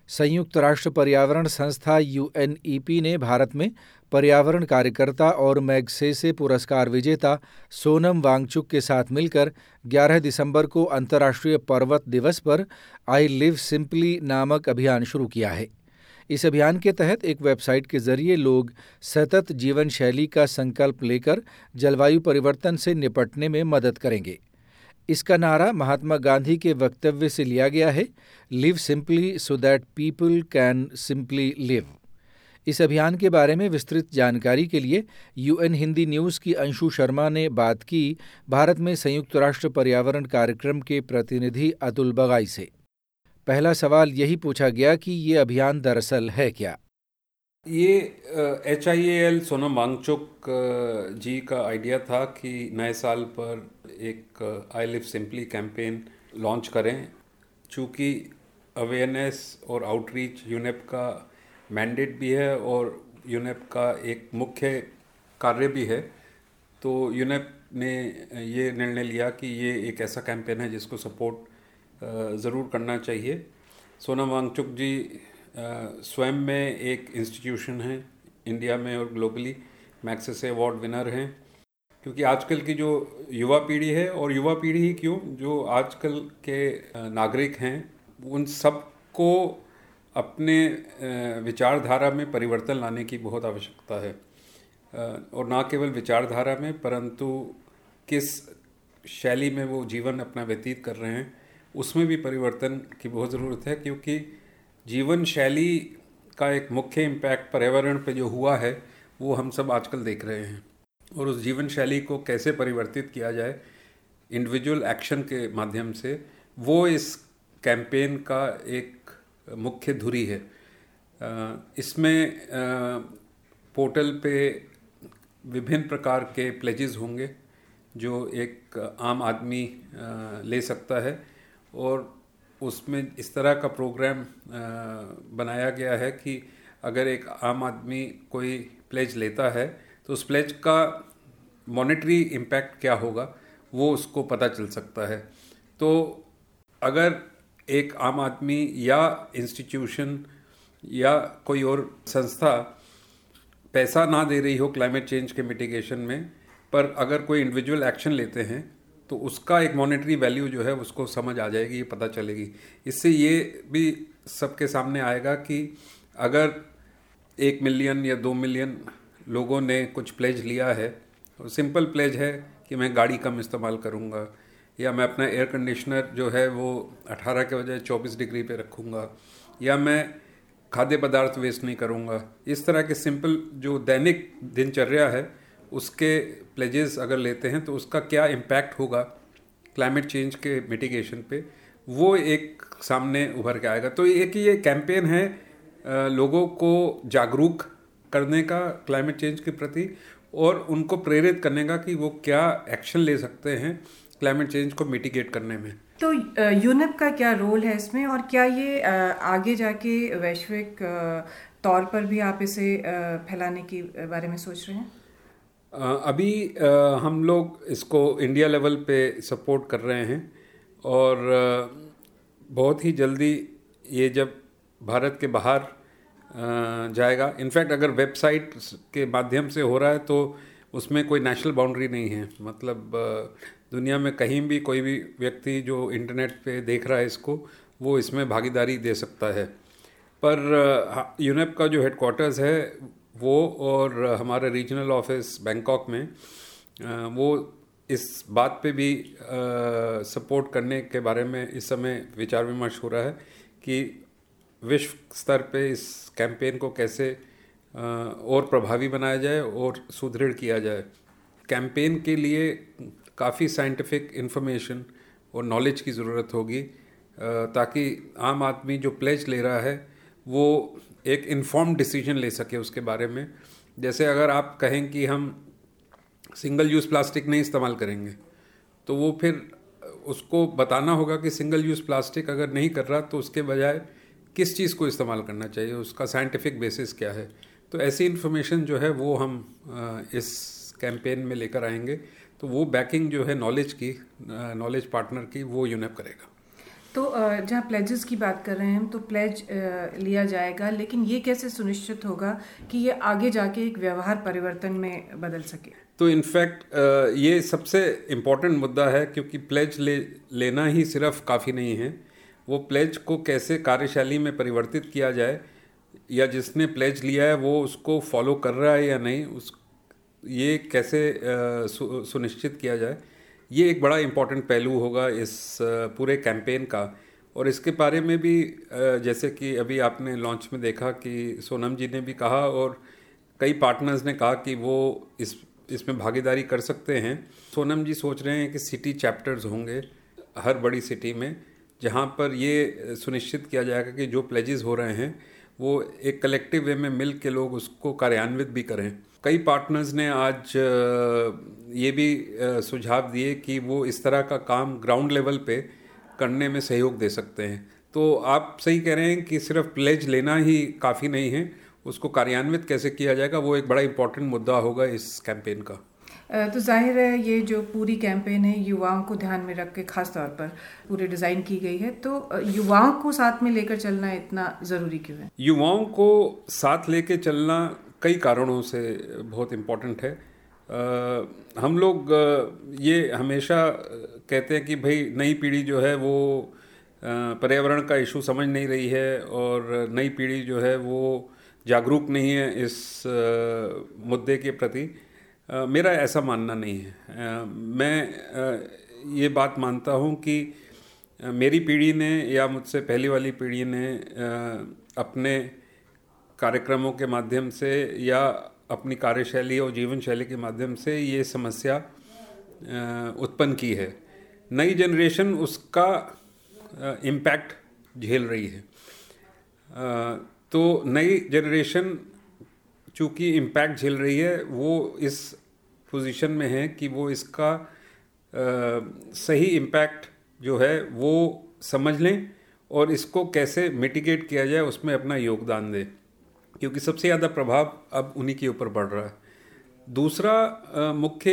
संयुक्त राष्ट्र पर्यावरण संस्था यूएनईपी ने भारत में पर्यावरण कार्यकर्ता और मैग्सेसे पुरस्कार विजेता सोनम वांगचुक के साथ मिलकर 11 दिसंबर को अंतर्राष्ट्रीय पर्वत दिवस पर आई लिव सिंपली नामक अभियान शुरू किया है। इस अभियान के तहत एक वेबसाइट के जरिए लोग सतत जीवन शैली का संकल्प लेकर जलवायु परिवर्तन से निपटने में मदद करेंगे। इसका नारा महात्मा गांधी के वक्तव्य से लिया गया है, live simply so that people can simply live. इस अभियान के बारे में विस्तृत जानकारी के लिए यूएन हिंदी न्यूज़ की अंशु शर्मा ने बात की भारत में संयुक्त राष्ट्र पर्यावरण कार्यक्रम के प्रतिनिधि अतुल बगाई से। पहला सवाल यही पूछा गया कि ये अभियान दरअसल है क्या। ये HIAL सोनम वांगचुक जी का आइडिया था कि नए साल पर एक I live simply campaign launch करें। चूँकि अवेयरनेस और आउटरीच यूनेप का मैंडेट भी है और यूनेप का एक मुख्य कार्य भी है, तो यूनेप ने ये निर्णय लिया कि ये एक ऐसा कैंपेन है जिसको सपोर्ट ज़रूर करना चाहिए। सोनम वांगचुक जी स्वयं में एक इंस्टीट्यूशन है इंडिया में और ग्लोबली, मैग्सेसे अवार्ड विनर हैं। क्योंकि आजकल की जो युवा पीढ़ी है, और युवा पीढ़ी ही क्यों, जो आजकल के नागरिक हैं, उन सबको अपने विचारधारा में परिवर्तन लाने की बहुत आवश्यकता है। और ना केवल विचारधारा में, परंतु किस शैली में वो जीवन अपना व्यतीत कर रहे हैं उसमें भी परिवर्तन की बहुत ज़रूरत है। क्योंकि जीवन शैली का एक मुख्य इम्पैक्ट पर्यावरण पे जो हुआ है वो हम सब आजकल देख रहे हैं, और उस जीवन शैली को कैसे परिवर्तित किया जाए इंडिविजुअल एक्शन के माध्यम से, वो इस कैंपेन का एक मुख्य धुरी है। इसमें पोर्टल पे विभिन्न प्रकार के प्लेजेस होंगे जो एक आम आदमी ले सकता है, और उसमें इस तरह का प्रोग्राम बनाया गया है कि अगर एक आम आदमी कोई प्लेज लेता है तो उस प्लेज का मॉनेटरी इम्पैक्ट क्या होगा वो उसको पता चल सकता है। तो अगर एक आम आदमी या इंस्टीट्यूशन या कोई और संस्था पैसा ना दे रही हो क्लाइमेट चेंज के मिटिगेशन में, पर अगर कोई इंडिविजुअल एक्शन लेते हैं तो उसका एक मॉनेटरी वैल्यू जो है उसको समझ आ जाएगी, ये पता चलेगी। इससे ये भी सबके सामने आएगा कि अगर 1 मिलियन या 2 मिलियन लोगों ने कुछ प्लेज लिया है, और सिंपल प्लेज है कि मैं गाड़ी कम इस्तेमाल करूँगा, या मैं अपना एयर कंडीशनर जो है वो 18 के बजाय 24 डिग्री पे रखूँगा, या मैं खाद्य पदार्थ वेस्ट नहीं करूँगा। इस तरह के सिंपल जो दैनिक दिनचर्या है उसके प्लेजेस अगर लेते हैं तो उसका क्या इम्पैक्ट होगा क्लाइमेट चेंज के मिटिगेशन पे, वो एक सामने उभर के आएगा। तो ये कैंपेन है लोगों को जागरूक करने का क्लाइमेट चेंज के प्रति, और उनको प्रेरित करने का कि वो क्या एक्शन ले सकते हैं क्लाइमेट चेंज को मिटिगेट करने में। तो यूनेप का क्या रोल है इसमें, और क्या ये आगे जाके वैश्विक तौर पर भी आप इसे फैलाने के बारे में सोच रहे हैं? अभी हम लोग इसको इंडिया लेवल पे सपोर्ट कर रहे हैं, और बहुत ही जल्दी ये जब भारत के बाहर जाएगा, इनफैक्ट अगर वेबसाइट के माध्यम से हो रहा है तो उसमें कोई नेशनल बाउंड्री नहीं है। मतलब दुनिया में कहीं भी कोई भी व्यक्ति जो इंटरनेट पे देख रहा है इसको, वो इसमें भागीदारी दे सकता है। पर यूनेप का जो हेडक्वार्टर्स है वो, और हमारा रीजनल ऑफिस बैंकॉक में, वो इस बात पे भी सपोर्ट करने के बारे में इस समय विचार विमर्श हो रहा है कि विश्व स्तर पे इस कैंपेन को कैसे और प्रभावी बनाया जाए और सुदृढ़ किया जाए। कैंपेन के लिए काफ़ी साइंटिफिक इन्फॉर्मेशन और नॉलेज की ज़रूरत होगी, ताकि आम आदमी जो प्लेज ले रहा है वो एक इन्फॉर्म्ड डिसीजन ले सके उसके बारे में। जैसे अगर आप कहें कि हम सिंगल यूज़ प्लास्टिक नहीं इस्तेमाल करेंगे, तो वो फिर उसको बताना होगा कि सिंगल यूज़ प्लास्टिक अगर नहीं कर रहा तो उसके बजाय किस चीज़ को इस्तेमाल करना चाहिए, उसका साइंटिफिक बेसिस क्या है। तो ऐसी इन्फॉर्मेशन जो है वो हम इस कैंपेन में लेकर आएंगे। तो वो बैकिंग जो है नॉलेज की, नॉलेज पार्टनर की, वो यूनेप करेगा। तो जहाँ प्लेजेस की बात कर रहे हैं हम, तो प्लेज लिया जाएगा, लेकिन ये कैसे सुनिश्चित होगा कि ये आगे जाके एक व्यवहार परिवर्तन में बदल सके? तो इनफैक्ट ये सबसे इम्पोर्टेंट मुद्दा है, क्योंकि प्लेज लेना ही सिर्फ काफ़ी नहीं है। वो प्लेज को कैसे कार्यशैली में परिवर्तित किया जाए, या जिसने प्लेज लिया है वो उसको फॉलो कर रहा है या नहीं, ये कैसे सुनिश्चित किया जाए, ये एक बड़ा इम्पोर्टेंट पहलू होगा इस पूरे कैंपेन का। और इसके बारे में भी जैसे कि अभी आपने लॉन्च में देखा कि सोनम जी ने भी कहा और कई पार्टनर्स ने कहा कि वो इसमें भागीदारी कर सकते हैं। सोनम जी सोच रहे हैं कि सिटी चैप्टर्स होंगे हर बड़ी सिटी में, जहाँ पर ये सुनिश्चित किया जाएगा कि जो प्लेजेस हो रहे हैं वो एक कलेक्टिव वे में मिल के लोग उसको कार्यान्वित भी करें। कई पार्टनर्स ने आज ये भी सुझाव दिए कि वो इस तरह का काम ग्राउंड लेवल पे करने में सहयोग दे सकते हैं। तो आप सही कह रहे हैं कि सिर्फ प्लेज लेना ही काफ़ी नहीं है, उसको कार्यान्वित कैसे किया जाएगा वो एक बड़ा इम्पोर्टेंट मुद्दा होगा इस कैंपेन का। तो जाहिर है ये जो पूरी कैंपेन है युवाओं को ध्यान में रख के खास तौर पर पूरे डिज़ाइन की गई है, तो युवाओं को साथ में लेकर चलना इतना ज़रूरी क्यों है? युवाओं को साथ लेके चलना कई कारणों से बहुत इम्पोर्टेंट है। हम लोग ये हमेशा कहते हैं कि भाई नई पीढ़ी जो है वो पर्यावरण का इशू समझ नहीं रही है, और नई पीढ़ी जो है वो जागरूक नहीं है इस मुद्दे के प्रति। मेरा ऐसा मानना नहीं है। मैं ये बात मानता हूँ कि मेरी पीढ़ी ने या मुझसे पहली वाली पीढ़ी ने अपने कार्यक्रमों के माध्यम से या अपनी कार्यशैली और जीवन शैली के माध्यम से ये समस्या उत्पन्न की है। नई जनरेशन उसका इम्पैक्ट झेल रही है। तो नई जनरेशन चूँकि इम्पैक्ट झेल रही है, वो इस पोजीशन में है कि वो इसका सही इम्पैक्ट जो है वो समझ लें और इसको कैसे मिटिगेट किया जाए उसमें अपना योगदान दें, क्योंकि सबसे ज़्यादा प्रभाव अब उन्हीं के ऊपर पड़ रहा है। दूसरा मुख्य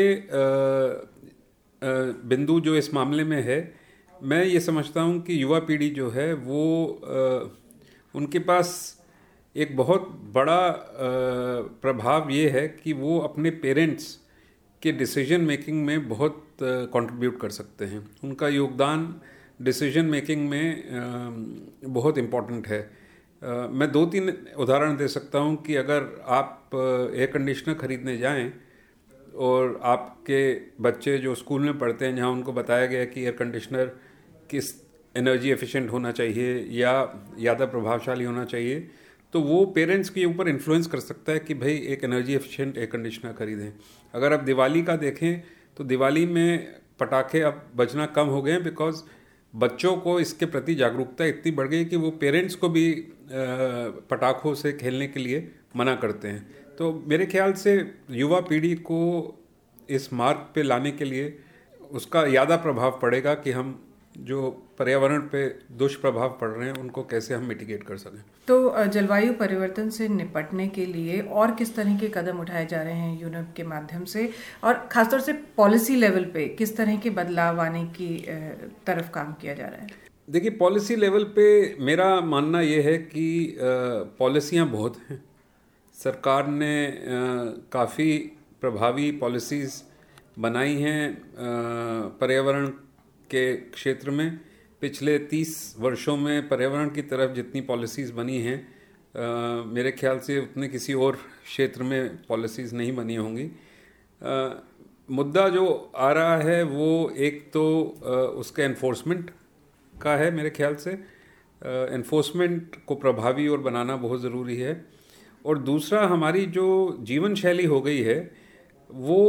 बिंदु जो इस मामले में है, मैं ये समझता हूँ कि युवा पीढ़ी जो है वो उनके पास एक बहुत बड़ा प्रभाव ये है कि वो अपने पेरेंट्स के डिसीजन मेकिंग में बहुत कंट्रीब्यूट कर सकते हैं। उनका योगदान डिसीजन मेकिंग में बहुत इम्पोर्टेंट है। मैं 2-3 उदाहरण दे सकता हूँ कि अगर आप एयर कंडीशनर ख़रीदने जाएं और आपके बच्चे जो स्कूल में पढ़ते हैं, जहाँ उनको बताया गया कि एयर कंडीशनर किस एनर्जी एफिशिएंट होना चाहिए या ज़्यादा प्रभावशाली होना चाहिए, तो वो पेरेंट्स के ऊपर इन्फ्लुएंस कर सकता है कि भाई एक एनर्जी एफिशिएंट एयर कंडीशनर खरीदें। अगर आप दिवाली का देखें तो दिवाली में पटाखे अब बजना कम हो गए हैं, बिकॉज बच्चों को इसके प्रति जागरूकता इतनी बढ़ गई कि वो पेरेंट्स को भी पटाखों से खेलने के लिए मना करते हैं। तो मेरे ख्याल से युवा पीढ़ी को इस मार्ग पे लाने के लिए उसका ज़्यादा प्रभाव पड़ेगा कि हम जो पर्यावरण पे दुष्प्रभाव पड़ रहे हैं उनको कैसे हम मिटिगेट कर सकें। तो जलवायु परिवर्तन से निपटने के लिए और किस तरह के कदम उठाए जा रहे हैं यूनेप के माध्यम से, और खासतौर से पॉलिसी लेवल पे किस तरह के बदलाव आने की तरफ काम किया जा रहा है? देखिए, पॉलिसी लेवल पे मेरा मानना ये है कि पॉलिसियाँ बहुत हैं। सरकार ने काफ़ी प्रभावी पॉलिसीज़ बनाई हैं पर्यावरण के क्षेत्र में। पिछले 30 वर्षों में पर्यावरण की तरफ जितनी पॉलिसीज़ बनी हैं, मेरे ख्याल से उतने किसी और क्षेत्र में पॉलिसीज़ नहीं बनी होंगी। मुद्दा जो आ रहा है वो एक तो उसके एनफोर्समेंट का है। मेरे ख्याल से एनफोर्समेंट को प्रभावी और बनाना बहुत ज़रूरी है। और दूसरा, हमारी जो जीवन शैली हो गई है वो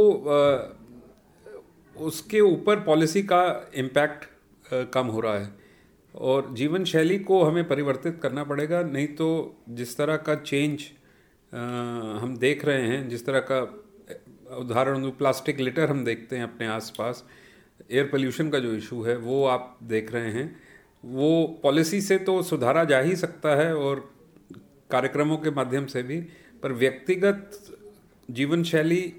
उसके ऊपर पॉलिसी का इम्पैक्ट कम हो रहा है, और जीवन शैली को हमें परिवर्तित करना पड़ेगा। नहीं तो जिस तरह का चेंज हम देख रहे हैं, जिस तरह का उदाहरण प्लास्टिक लिटर हम देखते हैं अपने आसपास, एयर पोल्यूशन का जो इशू है वो आप देख रहे हैं, वो पॉलिसी से तो सुधारा जा ही सकता है और कार्यक्रमों के माध्यम से भी, पर व्यक्तिगत जीवन शैली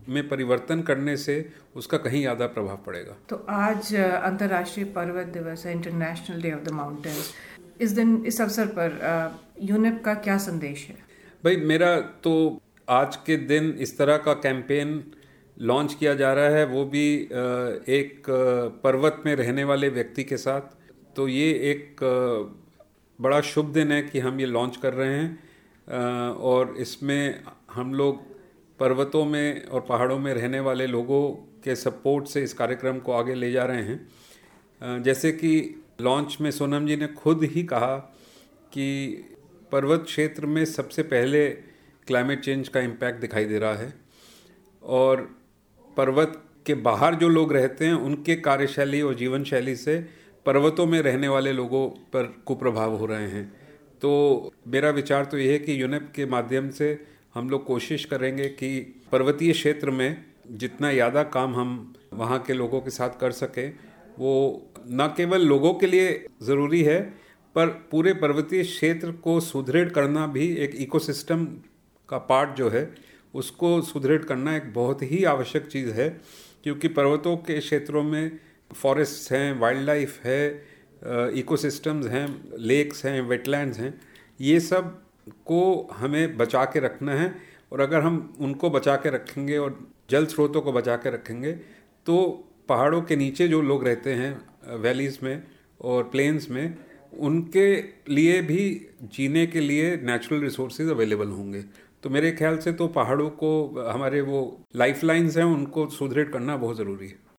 में परिवर्तन करने से उसका कहीं ज़्यादा प्रभाव पड़ेगा। तो आज अंतर्राष्ट्रीय पर्वत दिवस है, international day of the mountains. इस दिन, इस अवसर पर यूनेप का क्या संदेश है? भाई, मेरा तो आज के दिन इस तरह का कैंपेन लॉन्च किया जा रहा है, वो भी एक पर्वत में रहने वाले व्यक्ति के साथ। तो ये एक बड़ा शुभ दिन है कि हम ये लॉन्च कर रहे हैं और इसमें हम लोग पर्वतों में और पहाड़ों में रहने वाले लोगों के सपोर्ट से इस कार्यक्रम को आगे ले जा रहे हैं। जैसे कि लॉन्च में सोनम जी ने खुद ही कहा कि पर्वत क्षेत्र में सबसे पहले क्लाइमेट चेंज का इम्पैक्ट दिखाई दे रहा है और पर्वत के बाहर जो लोग रहते हैं उनके कार्यशैली और जीवन शैली से पर्वतों में रहने वाले लोगों पर कुप्रभाव हो रहे हैं। तो मेरा विचार तो ये है कि यूनेप के माध्यम से हम लोग कोशिश करेंगे कि पर्वतीय क्षेत्र में जितना ज़्यादा काम हम वहाँ के लोगों के साथ कर सकें, वो न केवल लोगों के लिए ज़रूरी है पर पूरे पर्वतीय क्षेत्र को सुदृढ़ करना भी एक इकोसिस्टम का पार्ट जो है उसको सुदृढ़ करना एक बहुत ही आवश्यक चीज़ है, क्योंकि पर्वतों के क्षेत्रों में फॉरेस्ट हैं, वाइल्ड लाइफ है, इकोसिस्टम्स हैं, लेक्स हैं, वेटलैंड्स हैं, ये सब को हमें बचा के रखना है। और अगर हम उनको बचा के रखेंगे और जल स्रोतों को बचा के रखेंगे तो पहाड़ों के नीचे जो लोग रहते हैं वैलीज़ में और प्लेन्स में, उनके लिए भी जीने के लिए नेचुरल रिसोर्सेज अवेलेबल होंगे। तो मेरे ख्याल से तो पहाड़ों को, हमारे वो लाइफलाइंस हैं, उनको सुदृढ़ करना बहुत ज़रूरी है।